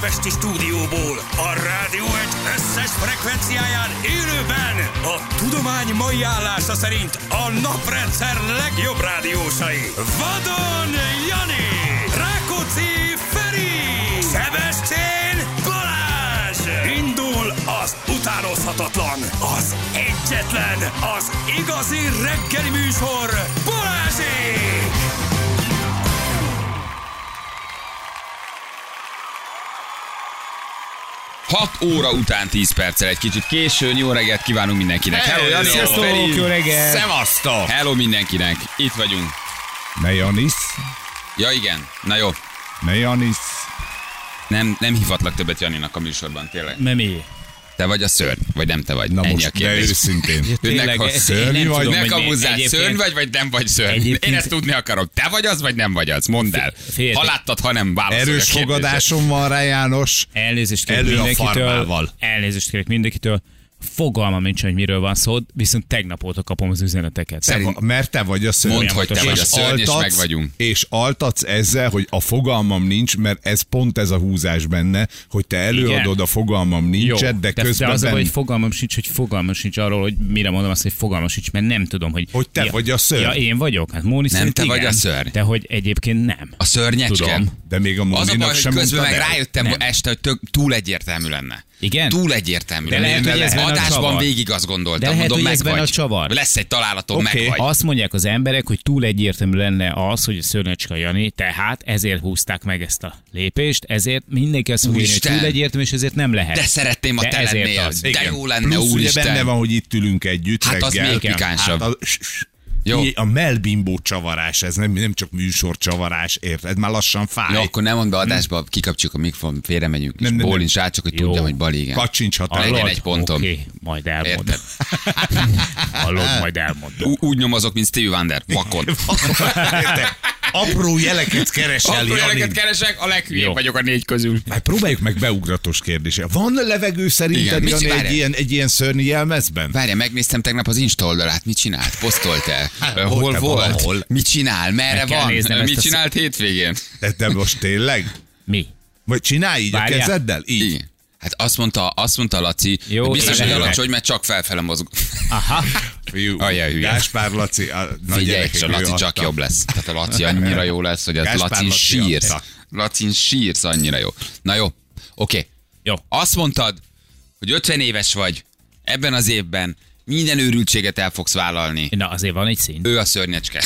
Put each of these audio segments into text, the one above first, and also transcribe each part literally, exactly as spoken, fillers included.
budapesti stúdióból, a Rádió egy összes frekvenciáján élőben a tudomány mai állása szerint a naprendszer legjobb rádiósai. Vadon Jani, Rákóczi Feri, Sebestyén Balázs. Indul az utánozhatatlan, az egyetlen, az igazi reggeli műsor, Balázsék! hat óra után tíz perccel, egy kicsit későn, jó reggelt kívánunk mindenkinek. Hello, Jani, sziasztok, jó reggelt. Szevasztok. Hello mindenkinek, itt vagyunk. Ne Janis, Ja igen, na jó. ne Janis. Nem, nem hívhatlak többet Janinak a műsorban, tényleg. Nem mi? Te vagy a szörny, vagy nem te vagy. Na Ennyi most, a de kérdés. őszintén. Önnek, ha szörny vagy, Ne hogy kamuzzál, szörny vagy, vagy nem vagy szörny. Egyébként- Én ezt tudni akarom. Te vagy az, vagy nem vagy az? Mondd el. Féltek. Ha láttad, ha nem, válaszolj a Erős kérdésre. fogadásom van rá, János. Elnézést kérek Elő a mindenkitől. farmával. Elnézést kérek mindenkitől. Fogalmam nincs, hogy miről van szó, viszont tegnap óta kapom az üzeneteket. Te, Szerint- va- mert te vagy a szörny. Mondd, hogy te És vagy a szörny, és altatsz- meg vagyunk. És altatsz ezzel, hogy a fogalmam nincs, mert ez pont ez a húzás benne, hogy te előadod Igen. a fogalmam nincset, de de, közben de az, a baj, benn- hogy fogalmam sincs, hogy fogalmam sincs arról, hogy mire mondom azt, hogy fogalmam sincs, mert nem tudom, hogy... Hogy te ja, vagy a szörny. Ja, én vagyok. Hát Móni Nem, szerint te vagy igen, a szörny. De hogy egyébként nem. A szörnyecske. Tudom. de még a Az a Móninak baj, hogy sem közben mondtad meg el. rájöttem Nem. este, hogy tök, túl egyértelmű lenne. Igen? Túl egyértelmű De lenne. lehet, hogy ez benne a Adásban csavar. végig azt gondoltam, De lehet, mondom, hogy meg ez benne vagy. a csavar. Lesz egy találatom, Oké. meg vagy. Azt mondják az emberek, hogy túl egyértelmű lenne az, hogy a Szörnyecska Jani, tehát ezért húzták meg ezt a lépést, ezért mindenki azt fogja, hogy Úristen. túl egyértelmű, és ezért nem lehet. De szeretném, ha De te ezért lennél. az. De Igen. jó lenne, Plusz ugye úristen. benne van, hogy itt ülünk együtt Hát az reggel. még pikánsabb. Hát a, s- s- Jó. A melbimbó csavarás, ez nem, nem csak műsor csavarás, érted? Már lassan fáj. Jó, akkor nem mondd be adásba, kikapcsoljuk a mikrofon, félre megyünk, és Nem, nem, bólincs rá, csak hogy Jó. tudjam, hogy bal igen. Kacsinchatál. Legyen Hallod? egy pontom. Oké, majd elmondom. Érted? Hallod, majd elmondom. Ú- Úgy nyomozok, mint Stevie Wonder, vakon. Érted? Apró jeleket keresel, Akkor Jani. jeleket keresek, a leghülyébb Jó. vagyok a négy közül. Hát próbáljuk meg beugratos kérdése. Van levegő szerinted, Igen, mit Jani, csinál? egy ilyen, egy ilyen szörnyi jelmezben? Várja, megnéztem tegnap az Insta oldalát, mit csinált? Posztolt-e? Hát, Hol volt-e volt? valahol? Mit csinál? Merre Meg kell van? néznem ezt Mit a csinált hétvégén? De, de most tényleg? Mi? Vagy csinálj így Várjál. a kezeddel? Így. Igen. Hát azt mondta, azt mondta Laci, Jó, hogy biztos, hogy tényleg. alacsony, mert csak felfele mozog. Aha. Fiú, Ajjaj, hülye. Gáspár Laci, a nagy Figyelj, gyerekek, és a ő Laci adta. csak jobb lesz. Tehát a Laci annyira jó lesz, hogy az Gáspár Lacin Laci sírsz. adta. Lacin sírsz, annyira jó. Na jó, oké. Jó. Azt mondtad, hogy ötven éves vagy, ebben az évben minden őrültséget el fogsz vállalni. Na, azért van egy szint. Ő a szörnyecske.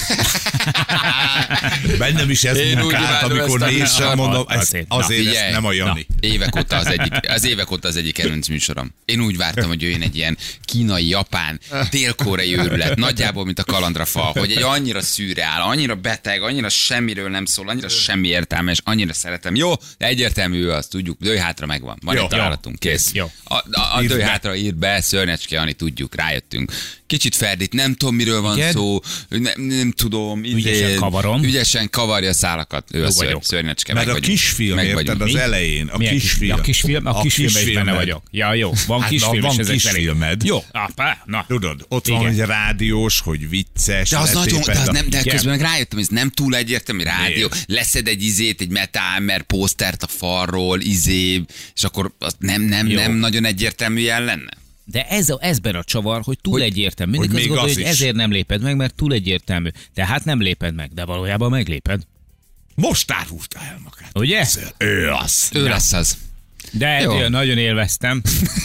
Bennem is ez Én úgy munkált, imádom amikor ezt a nézem, műsort. mondom, ez, Azért, na, azért ez figyelj. nem a Jani. Évek óta az egyik, az évek óta az egyik kedvenc műsorom. Én úgy vártam, hogy jöjjön egy ilyen kínai, japán, dél-koreai őrület, nagyjából, mint a kalandrafa, hogy egy annyira szürreál, annyira beteg, annyira semmiről nem szól, annyira semmi értelme, és annyira szeretem. Jó, de egyértelmű ő, azt tudjuk, dőj hátra megvan. Van Jó. egy találatunk, kész. Jó. A, a, a Írd dőj be. hátra ír be, Szörnyecske Jani, tudjuk, rájöttünk. Kicsit Ferdit, nem tudom, miről van Igen? szó, nem, nem tudom. Ügyesen idén- kavarom. Ügyesen kavarja a szálakat. Ő a szörny, vagyok. Szörnyecske, Mert meg a vagyunk. kisfilm, Meg érted, vagyunk. az Mi? elején, a Milyen kisfilm. A kisfilm? A, kisfilmben is benne kisfilmed. vagyok. Ja, jó. Van Hát, kisfilm na, is van ezek szerint. kisfilmed. Jó. Ah, pá, na. Tudod, ott van, Igen. hogy rádiós, hogy vicces. De az nagyon, letéped de, az a- nem, de Igen. közben meg rájöttem, hogy ez nem túl egyértelmű rádió. Miért? Leszed egy izét, egy Metal pósztert a falról, izé, és akkor az nem, nem, Jó. nem nagyon egyértelmű jel lenne. De ez, a, ez benne a csavar, hogy túl Hogy- egyértelmű. hogy Mindig azt még gondolja, az hogy is. ezért nem léped meg, mert túl egyértelmű. Tehát nem léped meg, de valójában megléped. Most árulta el magát. Ugye? Ő az. Ő lesz az. De Jó. jó. Nagyon élveztem.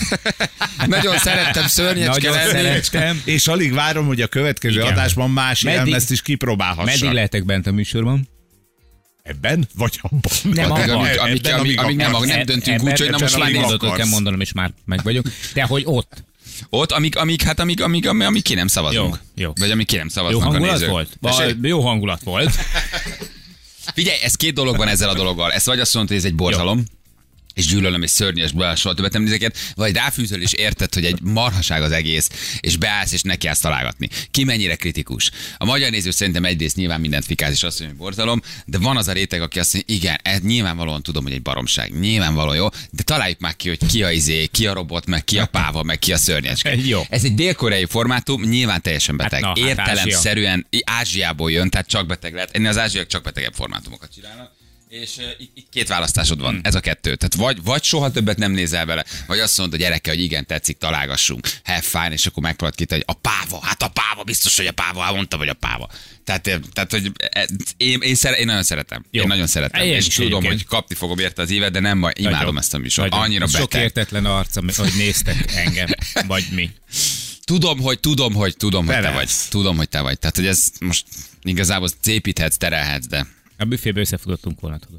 Nagyon szerettem Szörnyecske Nagyon lenni. szerettem. És alig várom, hogy a következő Igen. adásban más Meddig- jelmezt is kipróbálhassak. Meddig lehetek bent a műsorban? Ebben? Vagy abban? Nem, Addig, abban. amíg, amíg, Ebben, amíg, amíg nem, akarsz. nem döntünk Ebben- úgy, hogy na most ebben már a nézd. mondatot kell akarsz. mondanom, és már meg vagyok. De hogy ott. Ott, amíg, amíg, hát amíg, amíg, amíg, amíg ki nem szavazunk. Jó, jó. Vagy amíg ki nem Jó szavaznak a hangulat nézők. volt? Tessék? Ba, jó hangulat volt. Figyelj, ez két dolog van ezzel a dologgal. Ez vagy azt mondod, hogy ez egy borzalom, és gyűlölöm, és szörnyes, be, soha többet nem nézek ilyet, vagy ráfűzöl, és érted, hogy egy marhaság az egész, és beállsz, és nekiállsz találgatni. Ki mennyire kritikus? A magyar néző szerintem egyrészt nyilván mindent fikáz, és azt mondja, hogy borzalom, de van az a réteg, aki azt mondja, igen, ez nyilvánvalóan tudom, hogy egy baromság, nyilvánvalóan jó, de találjuk már ki, hogy ki a izé, ki a robot, meg ki a páva, meg ki a szörnyecske. Jó. Ez egy dél-koreai formátum, nyilván teljesen beteg. Hát na, hát Értelemszerűen Ázsiából jön, tehát csak beteg lehet. Ennél az ázsiak csak betegebb formátumokat csinálnak. És uh, itt, itt két választásod van, hmm. ez a kettő. Tehát vagy, vagy soha többet nem nézel bele, vagy azt mondod a gyereke, hogy igen, tetszik, találgassunk, have fun, és akkor megpróbálod ki, hogy a páva, hát a páva, biztos, hogy a páva, hát mondta, hogy a páva. Tehát, tehát hogy én, én, szere, én nagyon szeretem. Jó. Én nagyon szeretem. Én és tudom, egyébként. Hogy kapni fogom érte az évet, de nem baj, imádom nagyon, ezt a műsort. Annyira beteg. Sok értetlen arc, hogy néztek engem, vagy mi. Tudom, hogy tudom, hogy tudom, hogy te vagy. Tudom, hogy te vagy. Tehát, hogy ez most igazából szépíthetsz, terelhetsz, de... A büfébe összefutottunk volna, tudod.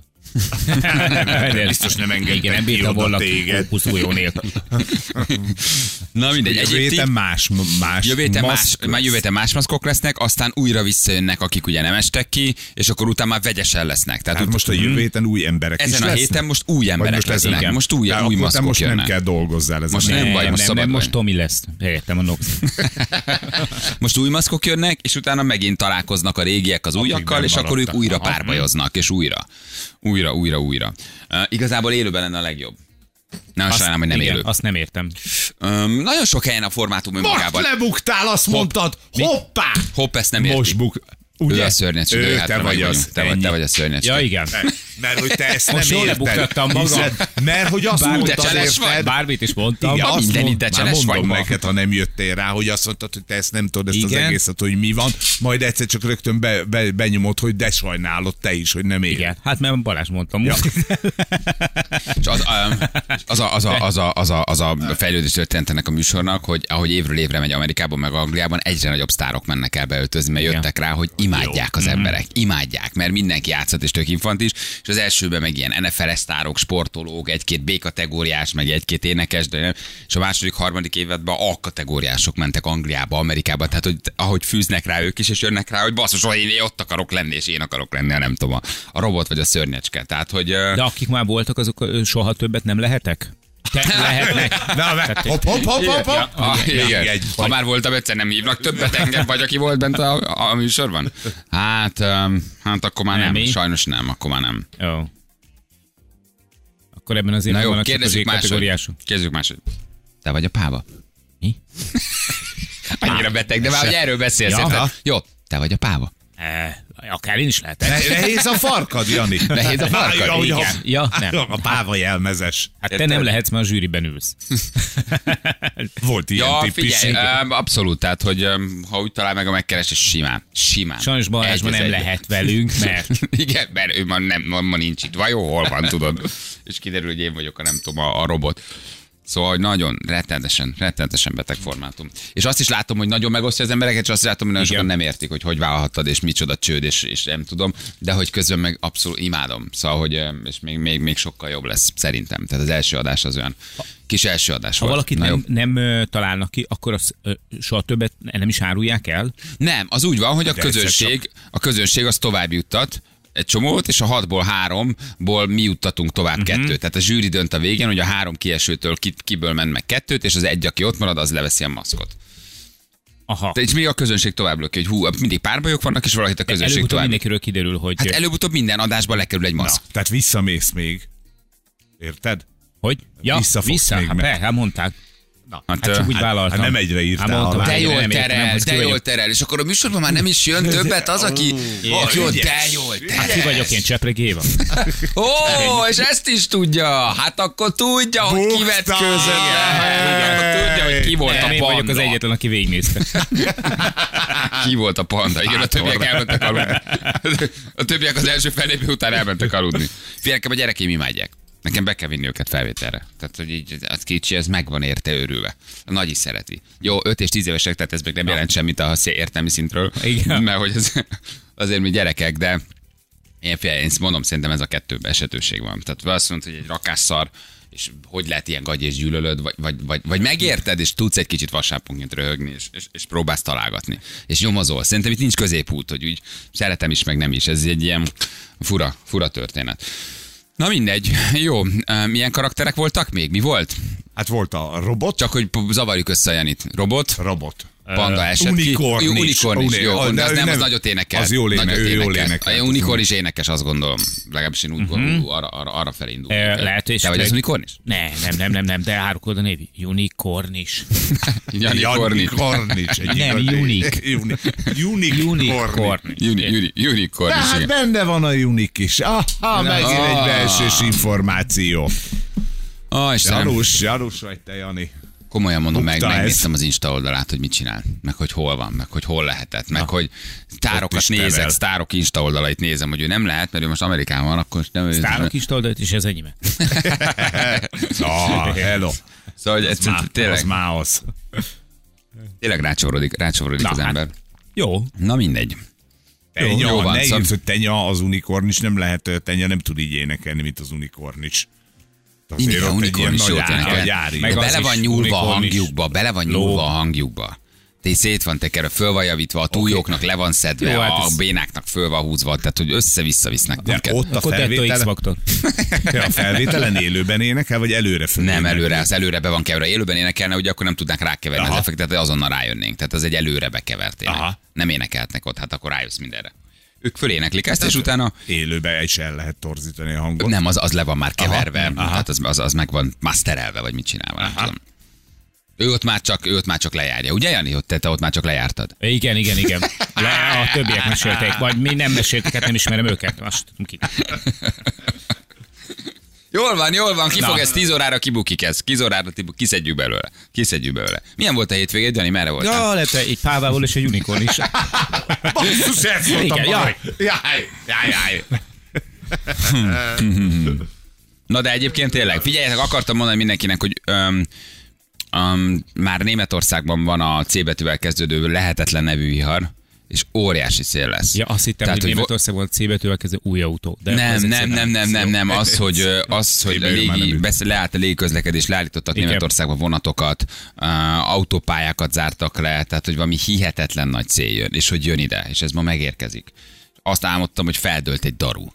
Biztos nem engedtek igen, nem bírta volna kókuszújó nélkül. Na mindegy. Jövő héten más, más, jövő héten más, jövő héten más maszkok lesznek, aztán újra visszajönnek, akik ugye nem estek ki, és akkor utána már vegyesen lesznek. Tehát hát most a jövő héten új emberek ezen is a lesznek? héten most új emberek most lesznek. Igen. Most új, új maszkok most jönnek. nem kell dolgozzál ezen. Most nem, nem baj, most nem, nem, most Tomi lesz. Helyettem a Nox. Most új maszkok jönnek, és utána megint találkoznak a régiek az újakkal, és akkor ők újra párbajoznak, és újra. Újra, újra, újra. Uh, igazából élőben lenne a legjobb. Nem azt, sajnálom, hogy nem igen, élő. Azt nem értem. Um, nagyon sok helyen a formátum önmagában. Most lebuktál, azt Hopp. mondtad. Hoppá! Hopp, ezt nem érti. Most buk... Ugye? Ő a szörnyecű, ő, te vagy az. Te vagy, te vagy a szörnyecű. Ja, igen. Mert, mert hogy te ezt most nem jól lebuktattam magam. Mert hogy azt mondtad, érted. Bármit is mondtam. Igen, azt minden mond, cseles vagy mondom ma. neked, ha nem jöttél rá, hogy azt mondtad, hogy te ezt nem tudod, ezt igen. az egészet, hogy mi van. Majd egyszer csak rögtön be, be, benyomod, hogy de sajnálod te is, hogy nem ér. Igen, hát mert Balázs mondtam. Ja. az, az, a, az, a, az, a, az, a, az a fejlődés történet ennek a műsornak, hogy ahogy évről évre megy Amerikában, meg Angliában, egyre nagyobb sztárok mennek el beöltözni, mert jöttek rá, hogy imádják az emberek. Imádják, mert mindenki játszott és tök infantis, és az elsőben meg ilyen en ef el sztárok, sportolók, egy-két B-kategóriás, meg egy-két énekes, de nem. És a második, harmadik évadban A-kategóriások mentek Angliába, Amerikába, tehát hogy ahogy fűznek rá ők is, és jönnek rá, hogy basszus, hogy én ott akarok lenni, és én akarok lenni, nem tudom, a, a robot vagy a szörnyecske. Tehát, hogy, de akik már voltak, azok soha többet nem lehetek? Te lehetnek. Na, hopp, hopp, hopp, hopp, hopp. Ah, igen. Igen. Ha már voltam, egyszer nem hívnak többet engem, vagy aki volt bent a, a műsorban? Hát, um, hát akkor már nem, nem. Sajnos nem, akkor már nem. Jó. Akkor ebben az évben vannak csak az kategóriások. Kérdezzük máshogy. Te vagy a páva? Mi? Annyira beteg, de már hogy erről beszélsz. Ja, jó, te vagy a páva? E, akár én is lehetek. Nehéz a farkad, Jani. Nehéz a farkad, ja, igen. Ja, ja, nem. A páva jelmezes. Hát te nem lehetsz, mert a zsűriben ülsz. Volt ilyen ja, tipp is. Figyelj, abszolút, tehát, hogy ha úgy talál meg a megkeresés, simán. Simán. Sajnos Balázs ma nem lehet velünk, mert... Igen, mert ő ma, nem, ma, ma nincs itt. Vajon hol van, tudod? És kiderül, hogy én vagyok a nem tudom, a, a robot. Szóval, hogy nagyon rettenetesen, rettenetesen beteg formátum. És azt is látom, hogy nagyon megosztja az embereket, és azt látom, hogy nagyon sokan nem értik, hogy hogy vállalhattad, és micsoda csőd, és, és nem tudom, de hogy közben meg abszolút imádom. Szóval, hogy és még, még, még sokkal jobb lesz, szerintem. Tehát az első adás az olyan kis első adás ha volt. Ha valakit nem, nem találnak ki, akkor az soha többet nem is árulják el? Nem, az úgy van, hogy a közönség, a közönség az tovább juttat, egy csomót, és a hatból háromból mi juttatunk tovább uh-huh. kettőt. Tehát a zsűri dönt a végén, hogy a három kiesőtől ki, kiből ment meg kettőt, és az egy, aki ott marad, az leveszi a maszkot. Aha. De és még a közönség tovább löki, hogy hú, mindig párbajok vannak, és valakit a közönség előbb-utóbb tovább. mindenkiről kiderül, hogy... Hát előbb-utóbb minden adásban lekerül egy maszk. Na, tehát visszamész még. Érted? Hogy? Ja, vissza, még hát be, hát mondták. Na, hát, hát csak úgy vállaltam. Hát nem egyre írtál. De jól terel, de jól terel. És akkor a műsorban már nem is jön többet az, aki... aki ott, de jól terel. Hát ki vagyok én, Csepreg Éva. Ó, és ezt is tudja. Hát akkor tudja, hogy ki vett között. Akkor tudja, hogy ki volt a panda. Én vagyok az egyetlen, aki végignézte. Ki volt a panda? Igen, a többiek elmentek aludni. A többiek az első fellépő után elmentek aludni. Figyeljekem, a gyerekeim imádják. Nekem be kell vinni őket felvételre. Tehát, hogy így az kicsi, ez meg van érte őrülve. A nagy is szereti. Jó, öt és tíz évesek, tehát ez meg nem jelent semmit a értelmi szintről. Igen. Mert hogy ez, azért mi gyerekek, de én, fél, én mondom, szerintem ez a kettő esetőség van. Tehát azt mondod, hogy egy rakásszar, és hogy lehet ilyen gagy és gyűlölöd, vagy, vagy, vagy, vagy megérted, és tudsz egy kicsit vasárponként röhögni, és, és, és próbálsz találgatni. És nyomozol. Szerintem itt nincs középút, hogy úgy szeretem is, meg nem is. Ez egy ilyen fura, fura történet. Na mindegy. Jó. Milyen karakterek voltak még? Mi volt? Hát volt a robot. Csak hogy zavarjuk össze a Janit. Robot. Robot. Panda esett ki. Unicorn is. Unicorn is, jó. Uni- De az nem, nem- az nagyot énekel. az jól éne- Nagyot ő jól énekel. énekelt, A az unicorn uni- is énekes, azt gondolom. Legalábbis én úgy gondolom, arra, arra, arra felé indul. Ö, lehet, és Te vagy meg- az unicorn is? Ne, nem, nem, nem, nem, de árulkod a név. Unicorn is. Unicorn is. Kornics. egy Nem, igazi- unique. Uni- Unique Unicorn. Kornics. Uni- uni- Unicorn is, Hát igen. benne van a unique is. Aha, megint egy Ah. belsős információ. Ó, Istenem. Janus, Janus vagy te, Jani. Komolyan mondom, meg, Bukta ez. megnéztem az Insta oldalát, hogy mit csinál, meg hogy hol van, meg hogy hol lehetett, meg hogy sztárokat is nézek, tevel. sztárok Insta oldalait nézem, hogy ő nem lehet, mert ő most Amerikában van, akkor nem ő. Sztárok is toldalt, és ez enyém. Ah, hello. Szóval, hogy Az egyszerűen má- tényleg, Az már az. tényleg rácsavarodik, rácsavarodik Na, az hát. ember. Jó. Na mindegy. Tenya, jó van, ne szóval- írsz, hogy tenya az unicorn is, nem lehet, tenya nem tud így énekelni, mint az unicorn is. Azért Igen, ott egy unicorn ilyen is nagy jót ár- énekel. nagy ári. Meg De az bele is van nyúlva a unicorn is. hangjukba, bele van Ló. nyúlva a hangjukba. Te szét van tekerve, föl van javítva, a túljóknak le van szedve, Jó, hát a ez- bénáknak föl van húzva, tehát hogy össze-vissza visznek De minket. ott a Akkor Detto felvételen, X-faktor. a felvételen élőben énekel, vagy előre föl? Nem, énekel? előre, az előre be van keverve. Élőben énekelne, ugye akkor nem tudnánk rákeverni Aha. az effektet, de azonnal rájönnénk. Tehát az egy előre bekevert ének. Aha. Nem énekeltnek ott, hát akkor rájössz mindenre. Ők föléneklik ezt, és utána Élőben is el lehet torzítani a hangot. nem, az, az le van már keverve, Aha. tehát az, az, az meg van masterelve, vagy mit csinálva, nem tudom. Ő ott már csak, ő ott már csak lejárja. Ugye, Jani, hogy te, te ott már csak lejártad? Igen, igen, igen. Le, a többiek mesélték, vagy mi nem meséltek, hát nem ismerem őket. Azt tudom ki. Jól van, jól van, ki Na. fog ez tíz órára kibukik ez. tíz órára tibuk- kiszedjük belőle. Kiszedjük belőle. Milyen volt a hétvégéd, Jani? Merre voltál? Ja, lehet egy pávával és egy unicorn is. Basszus, ez volt a Igen, baj. jaj. Jaj, jaj, jaj. Na de egyébként tényleg, figyeljetek, akartam mondani mindenkinek, hogy öm, öm, már Németországban van a C betűvel kezdődő lehetetlen nevű vihar, és óriási szél lesz. Ja, azt hittem, Tehát, hogy vo- Németországban C betűvel kezdő új autó. De Nem, ezek nem, szerint nem, nem, nem, nem, az, hogy, ö, az, hogy a Című már nem légi, jut. besz- leállt a légiközlekedés, leállítottak Igen. Németországban vonatokat, uh, autópályákat zártak le, tehát hogy valami hihetetlen nagy cél jön, és hogy jön ide, és ez ma megérkezik. Azt álmodtam, hogy feldőlt egy daru.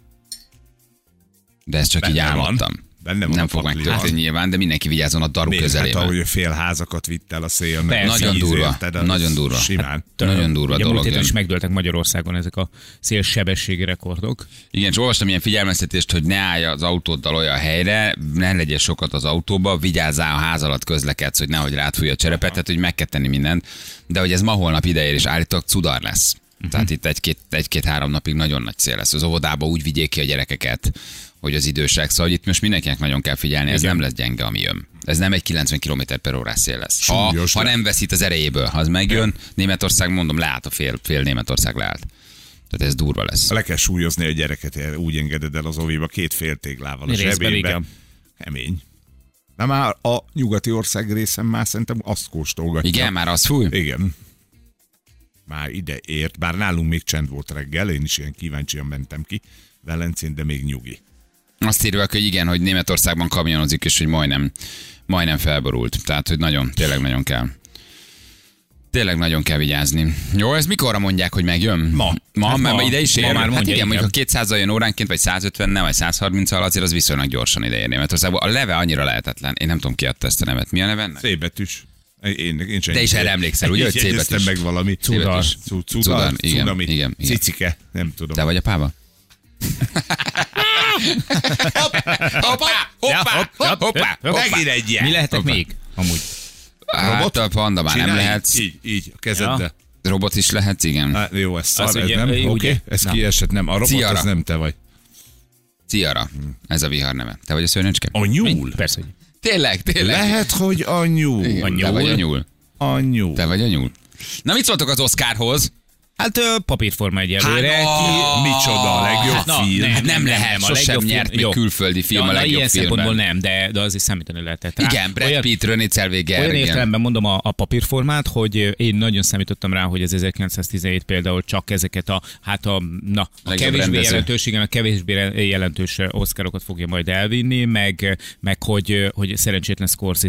De ezt csak Benne így van. álmodtam. Benne van Nem a fog pakliban. megtörténni nyilván, de mindenki vigyázzon a daru Miért? Hát közelében. ahogy fél házakat vitt el a szél. meg Persze. Nagyon tíz durva, érted, az nagyon durva. Simán. Nagyon durva Ugye dolog múlt héten jön. is megdőltek Magyarországon ezek a szélsebességi rekordok. Igen, és olvastam ilyen figyelmeztetést, hogy ne állj az autóddal olyan helyre, ne legyél sokat az autóba, vigyázzál, a ház alatt közlekedsz, hogy nehogy rád fújj a cserepet, tehát hogy meg kell tenni mindent. De hogy ez ma holnap ideér, és állítólag cudar lesz. Uh-huh. Tehát itt egy-két, egy-két-három napig nagyon nagy cél lesz. Az óvodába úgy vigyék ki a gyerekeket, hogy az idősek, szóval itt most mindenkinek nagyon kell figyelni, ez Igen. nem lesz gyenge, ami jön. Ez nem egy kilencven kilométer per órás szél lesz. Ha, Súlyos ha lesz. nem veszít az erejéből, ha az megjön, Németország, mondom, leállt a fél, fél Németország leállt. Tehát ez durva lesz. Le kell súlyozni a gyereket, úgy engeded el az óviba két féltéglával a Részben zsebébe. igen. Kemény. Na már a nyugati ország részen már szerintem azt kóstolgatja. Igen, már az fúj? Igen. Már ide ért, bár nálunk még csend volt reggel, én is ilyen kíváncsian mentem ki Velencén, de még nyugi. Azt írják, hogy igen, hogy Németországban kamionozik, és hogy majdnem, majdnem felborult. Tehát, hogy nagyon, tényleg nagyon kell. Tényleg nagyon kell vigyázni. Jó, ez mikorra mondják, hogy megjön? Ma. Ma, Hát ma, ma. ide is ér? Ma már Hát mondja, igen, igen. mondjuk a kétszázzal jön óránként, vagy százötvennel, vagy százharminccal, azért az viszonylag gyorsan ide ér Németországban. A neve annyira lehetetlen. Én nem tudom, ki adta ezt a nevet. Mi a neve ennek? C betűs. Én, én sem Te is erre emlékszel, ugye, hogy C jegyeztem betűs? meg valami. Cudar. Cu- Cudar, Cudar, igen, cunami, igen, igen. Cicike, nem tudom. Te vagy a páva? Hoppá! Hoppá! Hoppá! Hoppá! Megint egy ilyen. Mi lehetek Hoppá. még? Amúgy. Hát a panda már nem Csinálj, lehetsz. Így, így, a kezeddel. Robot is lehetsz, igen. Hát, jó, ez szar, Az ez ugye- nem? Oké, ugye- okay. ez Na. kiesett, nem. A robot, Ciara. az nem te vagy. Ciara. Ez a vihar neve. Te vagy a szörnyecske? A nyúl? Persze, hogy Tényleg, tényleg. Lehet, hogy a nyúl. Igen, Te vagy a nyúl. A nyúl. Te vagy a nyúl. Na mit szóltok az Oscarhoz? hát ö, papírforma egyelőre. Hát, Ki- Micsoda, a legjobb Na, film. Hát nem lehet, a sosem legjobb nyert film- még jó. külföldi film ja, a na, legjobb ilyen filmben. szempontból nem, de, de azért számítani lehetett rá. Igen, Brad Olyan- Pitt, René Zellweger. Olyan igen. értelemben mondom a, a papírformát, hogy én nagyon számítottam rá, hogy az ezerkilencszáztizenhét például csak ezeket a, hát a, na, a Legjobb kevésbé rendező. jelentős, igen, a kevésbé jelentős Oscarokat fogja majd elvinni, meg, meg hogy, hogy szerencsétlen Scorsese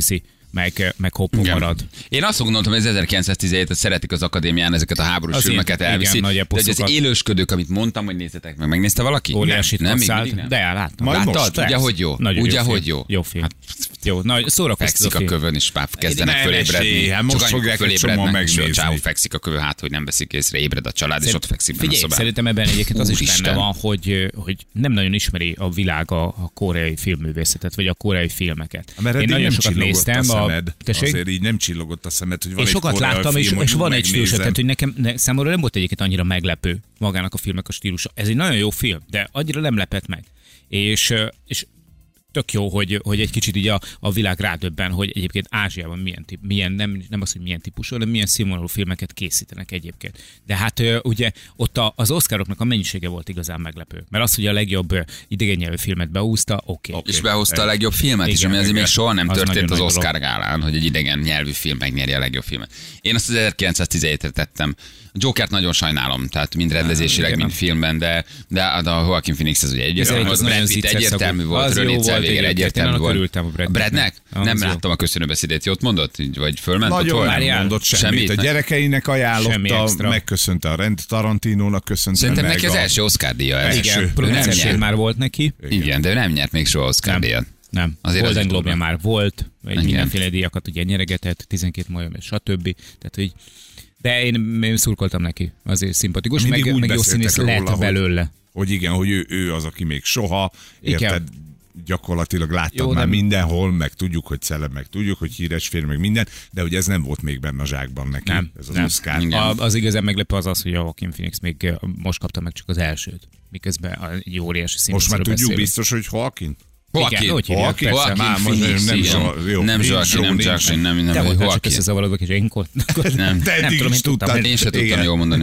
meg, meg hoppó Igen. marad. Én azt gondoltam, hogy az ezerkilencszáztizenhét szeretik az akadémián ezeket a háborús Az filmeket ilyen- elviszi. igen, nagy De hogy az eposzokat. élősködők, amit mondtam, hogy nézzetek meg. Megnézte valaki? Óriásit nem, még kasszállt, mindig nem. de láttam. Majd Láttad? most Ugye, persze. hogy jó? Nagyon Ugye, jó hogy film. jó? Jó film. Hát, Jó, nagy szórakoztató fekszik a film. kövön, és már kezdenek Ne fölébredni. mesélj, hát most Csak annyira fogják egy fölébrednek, csomóan és a megnézni. csávó fekszik a kövön, hát, hogy nem veszik észre, ébred a család, és ott fekszik benne a Figyelj, szobában. szerintem ebben egyébként az is Úristen. benne van, hogy, hogy nem nagyon ismeri a világ a, a koreai filmművészetet, vagy a koreai filmeket. Mert Én eddig nagyon nem sokat csillogott néztem. a A, szemed. tessék? Azért így nem csillogott a szemed, hogy van Én egy sokat koreai láttam, és, film, és hogy van egy stílusa, megnézem. tehát hogy nekem ne, számomra nem volt egyébként annyira meglepő magának a filmnek a stílusa. Ez egy nagyon jó film, de annyira nem lepett meg. És, és tök jó, hogy, hogy egy kicsit így a, a világ rádöbben, hogy egyébként Ázsiában milyen, tip, milyen nem, nem az, hogy milyen típusú, hanem milyen színvonalú filmeket készítenek egyébként. De hát ö, ugye ott a, az Oscaroknak a mennyisége volt igazán meglepő. Mert az, hogy a legjobb ö, idegen nyelvű filmet beúzta, oké. Okay. És behozta a legjobb filmet is, Igen, ami azért igen. még soha nem Az történt nagyon az nagy Oscar gálán, hogy egy idegen nyelvű film megnyeri a legjobb filmet. Én azt az ezerkilencszáztizenhétre tettem. A Jokert nagyon sajnálom, tehát mind rendezésileg, igen, mind filmben, de, de a Joaquin Phoenix ez ugye egyértelmű Ez volt, egy Brad nagyon Pitt zicser egyértelmű szagú. volt, Az jó René volt Zellweger egyébként. egyértelmű Én annak volt. örültem a Brad A Bradnek? Pittnek. Nem Az jó. láttam a köszönőbeszédét, jót mondott? Vagy fölment? ott Nagyon hol? nem Várjál. mondott semmit. Semmit? A gyerekeinek Semmi ajánlotta, extra. megköszönte a rend, Tarantinónak köszönte Szerintem meg neki az a- első Oscar díja ez. Első. Igen, Ő nem producerként nyert. már volt neki. Igen, de ő nem nyert még soha Oscar Nem. díjat. Nem. Azért az Golden is Globe-ja durva. már volt, egy Igen. mindenféle díjakat ugye nyeregetett, tizenkét majom és stb. Tehát, hogy de én, én szurkoltam neki, azért szimpatikus, Mindig meg, úgy meg jó beszéltek színész lett róla, hogy- belőle. Hogy igen, hogy ő, ő az, aki még soha, Igen. érted, gyakorlatilag láttad Jó, már de- mindenhol, meg tudjuk, hogy celeb, meg tudjuk, hogy híres férj, meg minden, de hogy ez nem volt még benne a zsákban neki, Nem, ez az nem. Oscar. Igen. A, az igazán meglepő az az, hogy a Joaquin Phoenix még eh, most kapta meg csak az elsőt, miközben a- egy óriási Most már színészről tudjuk beszélünk. biztos, hogy Joaquin? Joaquin. úgy hívják, Joaquin? persze. Joaquin Már most Phoenix, nem igen. so- jó, Nem nincs Joaquin, szó, nem nincs. Joaquin, nem, nem, Te voltál csak Joaquin. összezavarodok, és én kor... Nem. De eddig tudom, is én tudtam. tudtad. Én sem tudtam Igen. jól mondani.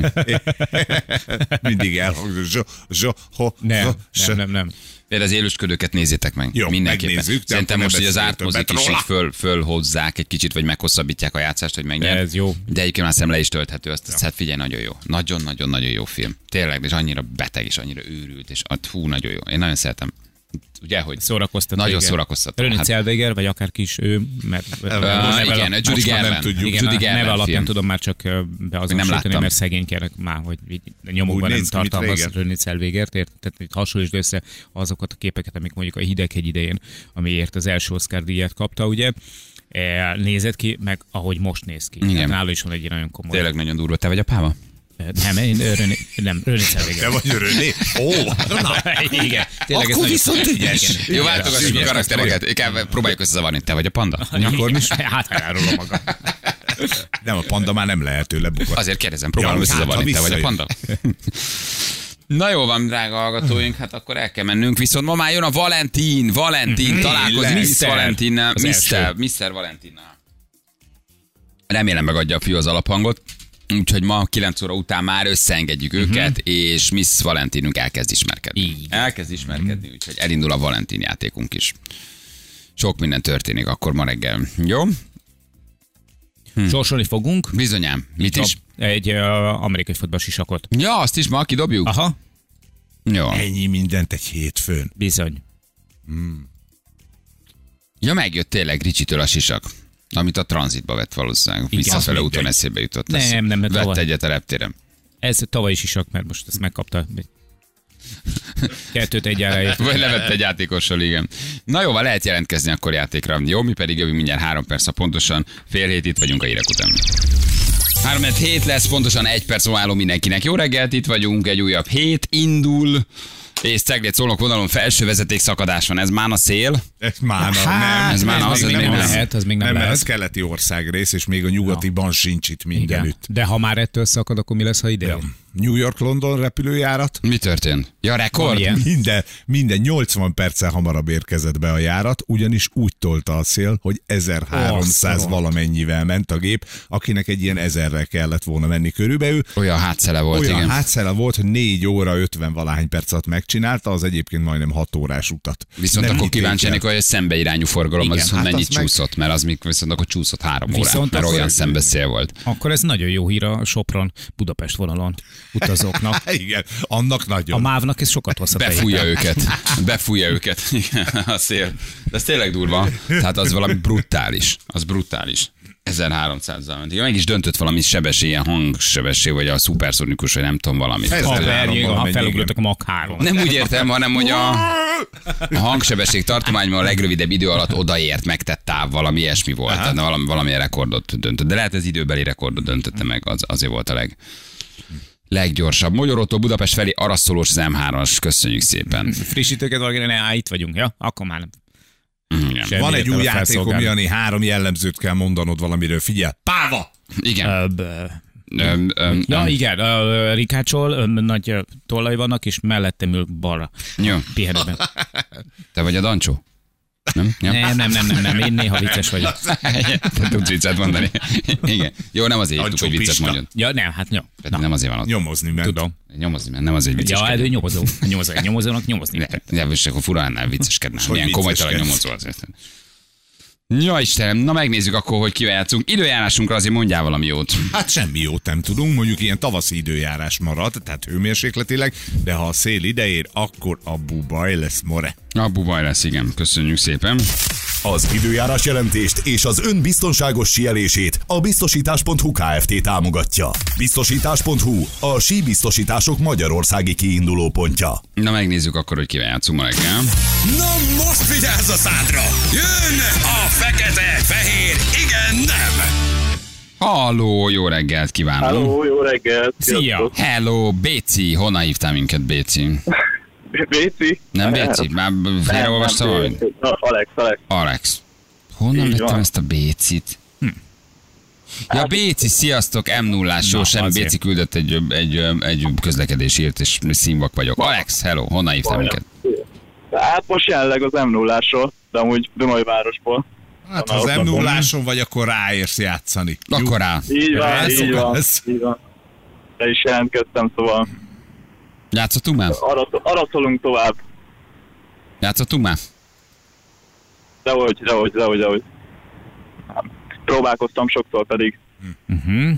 Mindig elhangzik. Zso, zso, ho, Nem, zo, nem, se. nem, nem. Például az élősködőket nézzétek meg. Jó, Mindenképpen. megnézzük, de Szerintem akkor most, ne hogy az beszéljünk ártmozik többet is így róla. föl, fölhozzák egy kicsit, vagy meghosszabbítják a játszást, hogy megnyer. De ez jó. De egyébként már szem le is tölthető, azt, azt hát figyelj, nagyon jó. Nagyon-nagyon-nagyon jó film. Tényleg, és annyira beteg, és annyira őrült, és ah, hú, nagyon jó. Én nagyon szeretem. Ugye, hogy Szórakoztató. nagyon igen. szórakoztató. René Hát- Zellweger, vagy akárki is ő, mert Uh, neve igen, alap- a Judy most már nem Garland. tudjuk. igen, Judy a neve Garland alapján film. tudom már csak ö, nem beazonosítani, láttam. mert szegénykének már, hogy így nyomokban Úgy nem néz ki, mint tartalmaz régen. René Zellwegert, ért? Tehát hogy hasonlítsd össze azokat a képeket, amik mondjuk a Hideghegy idején, amiért az első Oscar díjat kapta, ugye, E, nézett ki, meg ahogy most néz ki. Igen. Tehát nála is van egy nagyon komoly. Tényleg nagyon durva. Te vagy apáma? Nem, én ö, René, nem, René Zellweger. Te vagy René? Ó, na. Igen, tényleg ez Akkor nagyon- viszont ügyes. Igen. Jó, váltogassuk a Igen. karaktereket. Inkább próbáljuk összezavarni. Te vagy a panda? Nyakorni is? Hát elárulom magam. Nem, a panda már nem lehető lebukott. Azért kérdezem, próbálom Ja, összezavarni. hát, ha Te vagy a visszajön. panda? Na jó van, drága hallgatóink, hát akkor el kell mennünk. Viszont ma már jön a Valentin, Valentin, találkozik Tényleg? Miss Valentinnel, Az miszter első. miszter Valentinnel. Remélem megadja a fiú az alaphangot. Úgyhogy ma kilenc óra után már összeengedjük uh-huh. őket, és Miss Valentinünk elkezd ismerkedni. Így. Elkezd ismerkedni, úgyhogy elindul a Valentin játékunk is. Sok minden történik akkor ma reggel. Jó? Sorsolni fogunk. Bizonyám. Mit is? Egy uh, amerikai futballsisakot. Ja, azt is ma kidobjuk? Aha, Jó. Ennyi mindent egy hétfőn. bizony. Ja, megjött tényleg Ricsitől a sisak, amit a tranzitba vett valószínűleg. Igen, Visszafele az úton mindegy. eszébe jutott. Nem, Azt nem, nem, Vett tavaly. egyet a reptéren. Ez tavaly is isak, mert most ezt megkapta. Kettőt egyára ért. Vagy levett egy játékossal, igen. Na jó, van, lehet jelentkezni akkor játékra. Jó, mi pedig jövünk mindjárt három perc, pontosan fél hét itt vagyunk a hírek után. Három hét lesz, pontosan egy perc múlva álló mindenkinek. Jó reggelt, itt vagyunk, egy újabb hét indul, és Ceglét Szolnok vonalon felső vezeték szakadás van. Ez már a szél. Ez már Hát, nem. ez már az, még hogy nem nem lehet, az még nem, Nem, mert lehet. ez keleti országrész, és még a nyugatiban sincs itt Igen. mindenütt. De ha már ettől szakad, akkor mi lesz, ha ide? New York-London repülőjárat. Mi történt? Ja, rekord? Ilyen. Minden, minden nyolcvan perccel hamarabb érkezett be a járat, ugyanis úgy tolta a szél, hogy ezerháromszáz Azt valamennyivel ment a gép, akinek egy ilyen ezerrel kellett volna menni körülbelül. Olyan hátszele volt, Olyan igen. hátszele volt, hogy négy óra ötven valahány perc alatt megcsinálta, az egyébként majdnem hat órás utat. Viszont Nem akkor hitték kíváncsi el. ennek, hogy a szembeirányú forgalom, Igen, az hát mennyit az meg- csúszott, mert az még viszont akkor csúszott három órát, Viszont mert akkor- olyan szembeszél volt. Akkor ez nagyon jó hír a Sopron Budapest vonalon. utazóknak. Igen, annak A nagyon. mávnak ez sokat hoz a Befújja őket. Befújja őket. Igen, a szél. De ez tényleg durva. Tehát az valami brutális. Az brutális. ezerháromszázzal ment. Ja, meg is döntött valami sebesség, ilyen hangsebesség, vagy a szuperszonikus, vagy nem tudom valamit. Ez- Ha, Ezzel verjék, ha valamennyi, felugrottak a Mach három. Nem úgy értem, hanem hogy a, a hangsebesség tartományban a legrövidebb idő alatt odaért, megtett táv, valami ilyesmi volt. Tehát valami, valamilyen rekordot döntött. De lehet ez időbeli rekordot döntötte meg, az, azért volt a leg, leggyorsabb. Magyarótól Budapest felé araszolós az em hármas. Köszönjük szépen. Frissítőket valakire, ne, á, itt vagyunk, ja? Akkor már nem. Igen. Semmi Van egy értelme új játékom, felszolgálni. Jani, három jellemzőt kell mondanod valamiről. Figyel, páva! Igen. Ö, b- Öm, öm, Ja, öm. igen, a rikácsol, ö, nagy ö, tollai vannak, és mellettem ül balra. Jó. Pihenőben. Te vagy a Dancsó? Nem? Ja. Nem, nem, nem, nem, nem, én néha vicces vagyok. Te tudsz viccet mondani. Igen. Jó, nem azért írtuk, hogy viccet Dancsó mondjon. Ja, nem, hát jó. Tehát nem azért van ott. Nyomozni ment. Tudom. Nyomozni, mert nem azért vicces. Ja, ő nyomozó. Nyomozó, nyomozónak nyomozni. Ne, ne, és akkor furán nyomozóskedne. hogy Milyen komolytalan vicceskedsz? nyomozó azért. Ja, Istenem, na megnézzük akkor, hogy kivel játszunk. Időjárásunkra azért mondjál valami jót. Hát semmi jót nem tudunk, mondjuk ilyen tavaszi időjárás marad, tehát hőmérsékletileg, de ha a szél ideér, akkor abbu baj lesz, more. Abbu baj lesz, igen. Köszönjük szépen. Az időjárás jelentést és az ön biztonságos síelését a biztosítás pont hu Kft. Támogatja. biztosítás pont hu a síbiztosítások magyarországi kiinduló pontja. Na megnézzük akkor, hogy kivel játszunk ma reggel. Na most vigyázz a szádra! Jön a fekete, fehér, igen, nem! Halló, jó reggelt kívánok. Halló, jó reggelt! Szia! Hello, Béci. Honnan hívtál minket, Béci? Béci? Nem Béci? Már félreolvastam valamit? Alex, Alex. Alex. Honnan Így vettem van. ezt a Bécit? Hm. Ja, Béci, sziasztok, em nullás, jó, Na, semmi. azért. Béci küldött egy, egy, egy közlekedési írt, és színvak vagyok. Alex, hello, honnan hívtál minket? Hát most jelenleg az em nullásról, de amúgy Dunajvárosból. Hát ha az em nulláson vagy, akkor ráérsz játszani. Akkor rá. Így van, Ez így van, az. így van. Te is jelentkeztem, szóval Játszottunk már? arat- aratolunk tovább. Játszottunk már? Dehogy, dehogy, dehogy, dehogy. Próbálkoztam sokszor pedig. Uh-huh.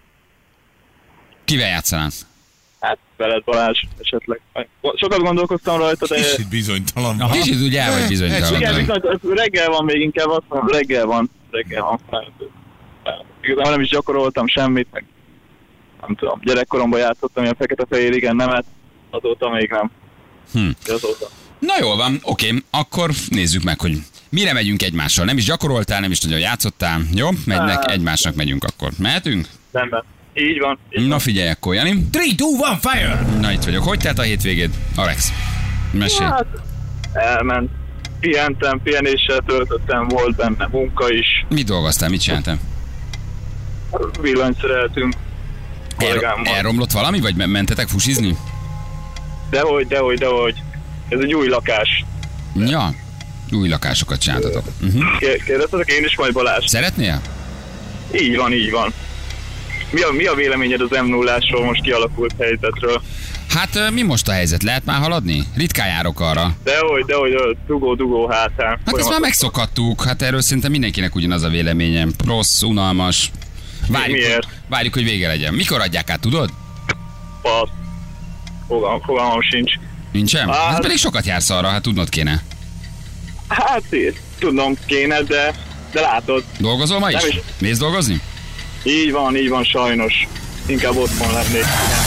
Kivel játszanál? Hát veled Balázs esetleg. Sokat gondolkoztam rajta, de... Kicsit bizonytalan van. Kicsit úgy el vagy Igen, bizonytalan. viszont reggel van még inkább, azt mondom, reggel van, reggel van. Igazából nem is gyakoroltam semmit, meg nem tudom, gyerekkoromban játszottam ilyen fekete-fehér, igen, nemet, azóta még nem. Hm. Azóta. Na jól van, oké, akkor nézzük meg, hogy mire megyünk egymással. Nem is gyakoroltál, nem is nagyon játszottál. Jó? Megynek, egymásnak megyünk akkor. Mehetünk? Rendben. Így van. Így Na figyelj akkor, Jani. három, kettő, egy, fire! Na itt vagyok. Hogy telt a hétvégéd? Alex, mesélj. Hát, elment. Pihentem, pihenéssel töltöttem, volt benne munka is. Mit dolgoztál, mit csináltál? Villanyszereltünk El, kollégámmal. elromlott valami, vagy me- mentetek fusizni? Dehogy, dehogy, dehogy. Ez egy új lakás. Ja, új lakásokat csináltatok. Uh-huh. Ké- Kérdeztetek én is majd Balázs? Szeretnél? Így van, így van. Mi a, mi a véleményed az em nullásról most kialakult helyzetről? Hát ö, mi most a helyzet? Lehet már haladni? Ritkán járok arra. Dehogy, dehogy, dehogy dugó-dugó hátán. Hát ezt már megszokhattuk, hát erről szerintem mindenkinek ugyanaz a véleményem. Rossz, unalmas. Várjuk, Miért? hogy, várjuk, hogy vége legyen. Mikor adják át, tudod? Fasz. Fogalmam, fogalmam sincs. Nincsen? Hát- Hát pedig sokat jársz arra, hát tudnod kéne. Hát, tudom kéne, de, de látod. Dolgozol ma is? Nem is. Mész dolgozni? Így van, így van, sajnos. Inkább otthon lennék.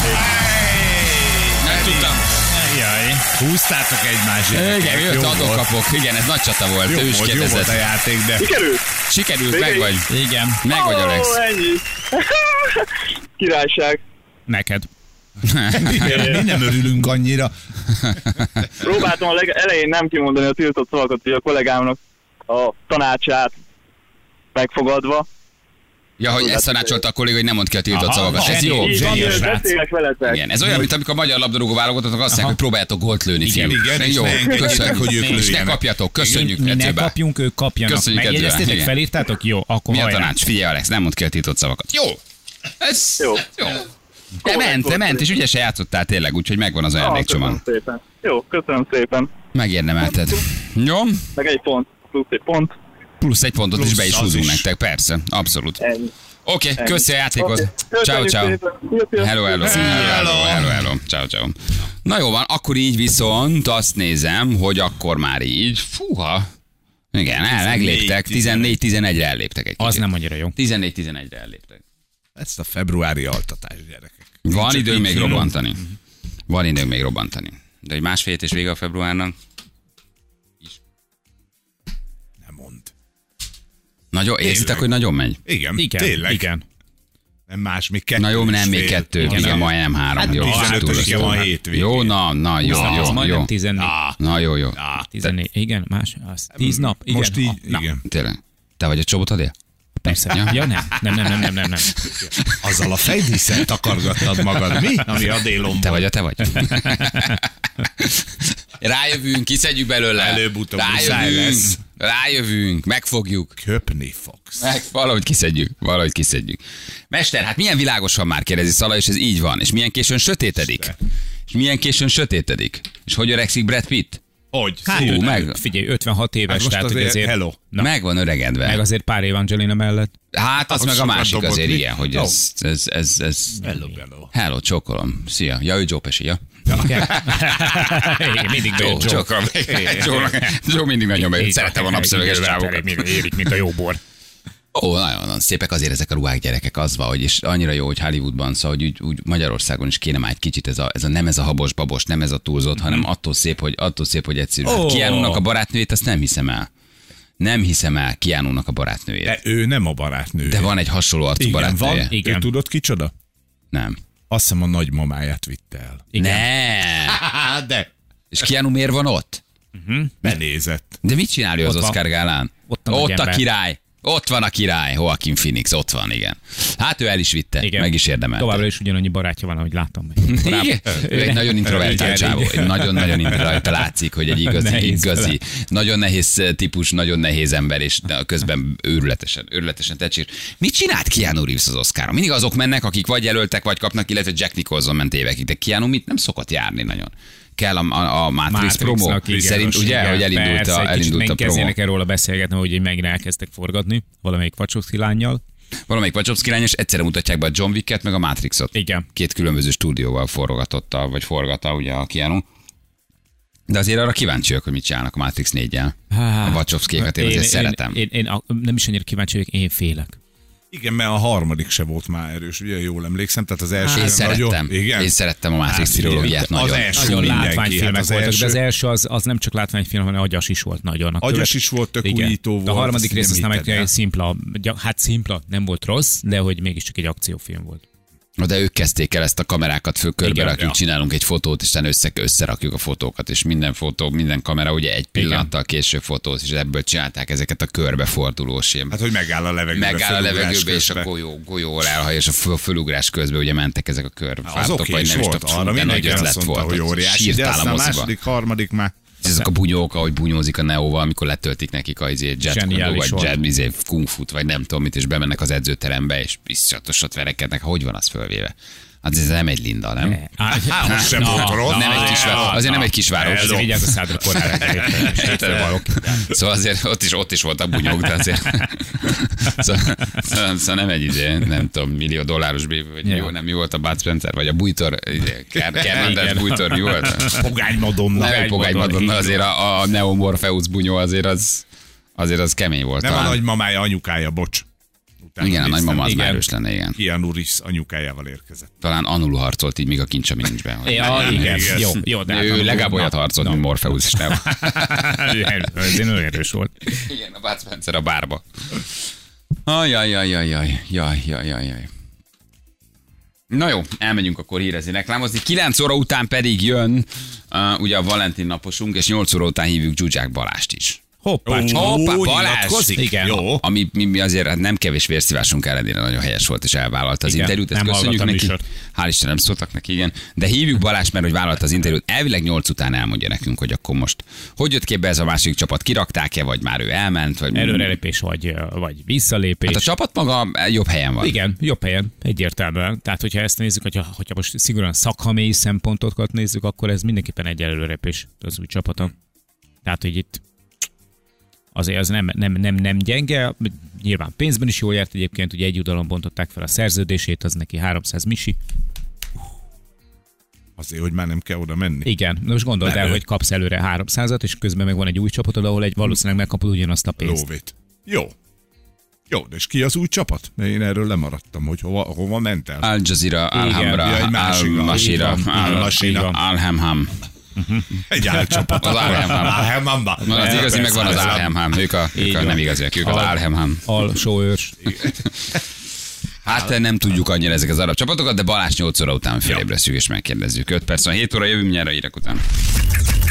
Nem tudtam. Jaj. Húztátok egymást. Igen, gyerekek, jött jó volt. adókapok. Igen, ez nagy csata volt. Jó Ő is volt, jó volt a kérdezett. játék, de Sikerült? Sikerült, Végig. meg vagy. Igen, Meg vagy, Alex. Ó, ennyi. Királyság. neked. mi nem örülünk annyira. Próbáltam a leg- elején nem kimondani a tiltott szavakat, hogy a kollégámnak a tanácsát megfogadva. Ja, hogy ezt tanácsolta a kolléga, hogy nem mondd ki a tiltott Aha, szavakat. Ez zseni. jó. Így van, zseniás hogy srác. beszélek veletek. Igen, ez olyan, mint amikor a magyar labdarúgó válogatottak azt mondják, hogy próbáljátok gólt lőni, Igen, fiúk. igen, és Jó, ne engedjétek, köszönjük. hogy ők És ne lőjenek. kapjatok, köszönjük. Mi ne edzőbe. kapjunk, ők kapjanak. Köszönjük, edzőbe. Megjegyeztétek, Igen. felírtátok? Jó, akkor Mi a hajrá. tanács? Figyelj, Alex, nem mondd ki a tiltott szavakat. Jó. Ez Jó. jó. Te ment, te ment, és ügyesen játszottál tényleg, úgyhogy megvan az Ah, ajándékcsomag. köszönöm szépen. Jó, köszönöm szépen. Megérdemelted. Jó? Meg egy pont, plusz egy pont. Plusz egy pontot is Plusz be is az húzunk is. nektek, persze, abszolút. Ennyi. Oké, okay, köszi a játékot. Okay. Ciao, ciao. Szépen. Szia, szia. Hello, hello. Hello, hello, hello. Ciao, ciao. Na jó van, akkor így viszont azt nézem, hogy akkor már így, fúha. Igen, el, megléptek, tizennégy tizenegyre elléptek egy kicsit. Az nem annyira jó. tizennégy tizenegyre elléptek. Ezt a februári altatás, gyerekek. Van Csak időnk így még finom. robbantani. Van időnk még robbantani. De egy másfél hét és vége a februárnak. Nem mond. Nagyon, érzitek, hogy nagyon megy? Igen, Igen, tényleg. igen. Nem más, még kettő. Na jó, nem, és még fél. kettő. Igen, Igen, nem. majdnem három. Hát Jó, tizenötödike túl van lesz. hétvégén. Jó, na, na, jó, Az jó, majdnem jó. tizennégy. Na, jó, jó. tizennégy. Igen, más. Az tíz nap. Igen. Most így, Na, igen. Tényleg. Te vagy a Csobotadél? persze. Ja, ja nem. Nem, nem, nem, nem, nem, nem. Azzal a fejdíszel takargattad magad, mi? Ami a délom Te vagy a te vagy. Rájövünk, kiszedjük belőle. Előbb-utóbb muszáj Rájövünk, lesz. rájövünk, megfogjuk. Köpni fogsz. Meg, valahogy kiszedjük, valahogy kiszedjük. Mester, hát milyen világos van már, kérdezi Szala, és ez így van. És milyen későn sötétedik? És milyen későn sötétedik? És hogy öregszik Brad Pitt? Hogy? Hát, Hú, ő, meg- figyelj, ötvenhat éves, Hát most tehát hogy azért azért... hello. Na, Meg van öregedve. meg azért pár év Angelina mellett. Hát az Az meg a sokat másik dobott azért, mi? igen, hogy Ó. ez, ez, ez, ez... Hello, hello. Hello, csókolom. Szia. Ja, ő Joe Pesci, ja? Igen, mindig bejön Joe, Joe. csókolom. Joe, Joe mindig nagyon bejön. Szeretem a napszöveges csávókat. Érik, mint a jó bor. Ó, nagyon, nagyon szépek azért ezek a ruhák, gyerekek, az van, hogy és annyira jó, hogy Hollywoodban, szóval hogy úgy, úgy Magyarországon is kéne már egy kicsit ez a, ez a nem ez a habos-babos, nem ez a túlzott, hanem attól szép, hogy, attól szép, hogy egyszerű. Hát Ó. Keanu-nak a barátnőjét, azt nem hiszem el. Nem hiszem el Keanu-nak a barátnőjét. De ő nem a barátnő. De van egy hasonló arcú Igen, barátnője. van. Igen. Ő tudod kicsoda? Nem. Azt hiszem a nagymamáját vitte el. Nem. De. És Keanu miért van ott? Benézett. De mit csinál ő az Ott van. Oscar gálán? Ott a ott a nagyember. király. Ott van a király, Joaquin Phoenix, ott van, igen. Hát ő el is vitte, Igen. meg is érdemelte. Továbbra is ugyanannyi barátja van, ahogy láttam. Igen? Ő egy nagyon introvertált Igen, csávó, igen. egy nagyon-nagyon introvertált, látszik, hogy egy igazi, Nehéz igazi, nagyon nehéz típus, nagyon nehéz ember, és közben őrületesen, őrületesen tecsés. Mit csinált Keanu Reeves az Oscaron? Mindig azok mennek, akik vagy jelöltek, vagy kapnak, illetve Jack Nicholson ment évekig, de Keanu mit nem szokott járni nagyon. Kell a, a, a Matrix promo, Matrixnak, igen, szerint, most ugye, igen, hogy elindult persze, a, egy kicsit elindult a meg promo. kezdjenek erről a beszélgetni, hogy megint elkezdtek forgatni valamelyik Wachowski lányjal. Valamelyik Wachowski lány, és egyszerre mutatják be a John Wicket, meg a Matrixot. Igen. Két különböző stúdióval forgatotta, vagy forgatta ugye a Keanu. De azért arra kíváncsi vagyok, hogy mit csinálnak a Matrix néggyel. A Wachowskiékat én azért szeretem. Én, én, én, nem is annyira kíváncsi vagyok, én félek. Igen, mert a harmadik se volt már erős, ugye jól emlékszem, tehát az első Én nem szerettem. nagyon. Igen. Én szerettem a Matrix Hát, trilógiát igen. nagyon. Az első Nagyon mindenki, látványfilmek hát az voltak, első- de az első az, az nem csak látványfilm, hanem agyas is volt nagyon. A Agyas is volt, tök igen. újító De a volt, harmadik azt rész nem aztán meg hitted el. egy szimpla, gya- hát szimpla, nem volt rossz, de hogy mégiscsak egy akciófilm volt. De ők kezdték el ezt a kamerákat föl körbe Igen, rakjuk, ja. csinálunk egy fotót, és utána össze, összerakjuk a fotókat, és minden fotó, minden kamera ugye egy pillanattal később fotóz, és ebből csinálták ezeket a körbefordulós ilyen. Hát, hogy megáll a levegőbe. Megáll a fölugrás levegőbe, és a közben. golyó, golyó elhaj, és a föl- fölugrás közben ugye mentek ezek a körfátok, Az oké vagy is nem is volt, tudom, arra de nagy mindenki ötlet azt mondta, volt. hogy óriási, de Sírtál a aztán a moziba. második, harmadik már. Ezek a bunyók, ahogy bunyózik a Neóval, amikor letöltik nekik a izé, jet Zseniális vagy volt. jet, izé, kung fut, vagy nem tudom mit, és bemennek az edzőterembe, és iszonyatosat verekednek. Hogy van az fölvéve? Hát ez nem egy Linda, nem? Hát, most sem volt rossz. Nem egy kisváros, azért nem egy kisváros. Azért vigyázz a szádra korára. Szóval azért ott is, ott is voltak bunyók, de azért... Szóval, szóval, szóval nem egy izé, nem tudom, millió dolláros bévő, vagy Ja. jó, nem mi volt a Bud Spencer, vagy a Bújtor, izé, Kermendez Igen. Bújtor, mi volt? Pogány Madonna. Nem egy pogány Madonna, Madonna, így azért a, a Neo Morpheus bunyó azért az, azért az kemény volt. Nem a talán. nagymamája, anyukája, bocs. Utána Igen, a néztem. nagymama az Igen. már erős lenne, igen. Keanu Reeves anyukájával érkezett. Talán Anulu harcolt így, míg a kincsam nincs be. hogy Ja, nem- igen, igen. jó, jó, de hát Ő amikor- legalább olyat na, harcolt, na. mint Morpheus is, nem? Ez nagyon erős volt. Igen, a Bud Spencer a bárba. Ajajajajajaj, jaj, jaj, jaj, jaj. Na jó, elmegyünk akkor hírezni, reklámozni. kilenc óra után pedig jön uh, ugye a Valentin naposunk, és nyolc óra után hívjuk Zsuzsák Balást is. Hoppá, Ó, csak- Hoppá, Ó, Balázs! nyilatkozik? Igen. Jó. Ami mi, mi azért hát nem kevés vérszívásunk ellenére nagyon helyes volt, és elvállalta az Igen, interjút. Ezt nem köszönjük hallgattam neki. műsort. Hál' Istenem, szóltak neki, igen. De hívjuk Balázs, mert hogy vállalta az interjút. Elvileg nyolc után elmondja nekünk, hogy akkor most hogy jött képbe ez a másik csapat, kirakták-e, vagy már ő elment, vagy Előrelépés vagy, vagy visszalépés. Hát a csapat maga jobb helyen van. Igen, jobb helyen, egyértelműen. Tehát, hogyha ezt nézzük, hogyha, hogyha most szigorúan szakhamély szempontokat nézzük, akkor ez mindenképpen egy előrelépés az új csapaton. Tehát, hogy itt azért az nem, nem, nem, nem gyenge. Nyilván pénzben is jól járt egyébként, ugye egy udalon bontották fel a szerződését, az neki háromszáz misi. Azért, hogy már nem kell oda menni. Igen, de most gondold el, hogy kapsz előre háromszázat, és közben meg van egy új csapatod, ahol egy valószínűleg megkapod ugyanazt a pénzt. Lóvét. Jó. Jó, de és ki az új csapat? Mert én erről lemaradtam, hogy hova, hova ment el. Al Jazeera, Alhambra, Ja, egy másik, Al-Mashira, így van, Al-Mashira. Al-Hamham. Egy álcsapat. Az Al-Hamham. Al-Hamhamba. Az igazi, meg van az Al-Hamham. Ők a, ők a nem igaziak, ők az Al-Hamham. Alsó őrs. Hát nem tudjuk annyira ezek az arab csapatokat, de Balázs nyolc óra után fél ébreszünk és megkérdezzük. öt perc van, hét óra, jövünk mindjárt a hírek után.